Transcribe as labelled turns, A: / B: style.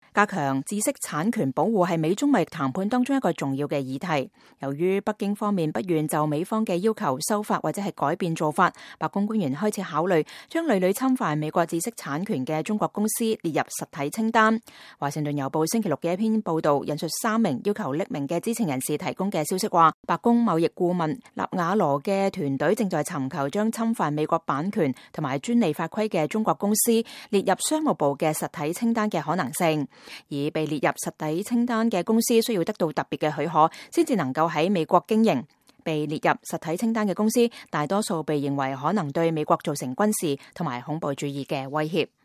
A: 加強知識產權保護係美中貿易談判當中一個重要嘅議題。由於北京方面不願就美方嘅要求修法或者係改變做法，白宮官員開始考慮將屢屢侵犯美國知識產權嘅中國公司列入實體清單。華盛頓郵報星期六嘅一篇報道引述3名要求匿名嘅知情人士提供嘅消息話，白宮貿易顧問納瓦羅嘅團隊正在尋求將侵犯美國版權同埋專利法規嘅中國公司列入商務部嘅實體清單嘅可能性。而被列入實體清單嘅公司需要得到特別嘅許可，先至能夠喺美國經營。被列入實體清單嘅公司，大多數被認為可能對美國造成軍事同埋恐怖主義嘅威脅。